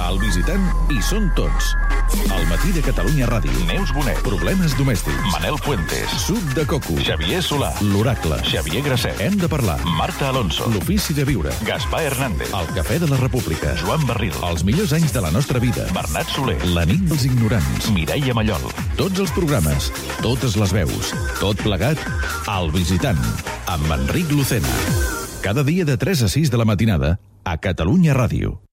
Al Visitant hi són tots. Al matí de Catalunya Ràdio. Neus Bonet. Problemes domèstics. Manel Fuentes. Suc de coco. Xavier Solà. L'Oracle. Xavier Grasset. Hem de parlar. Marta Alonso. L'ofici de viure. Gaspar Hernández. El cafè de la República. Joan Barril. Els millors anys de la nostra vida. Bernat Soler. La nit dels ignorants. Mireia Mallol. Tots els programes. Totes les veus. Tot plegat. Al Visitant. Amb Enric Lucena. Cada dia de 3 a 6 de la matinada a Catalunya Ràdio.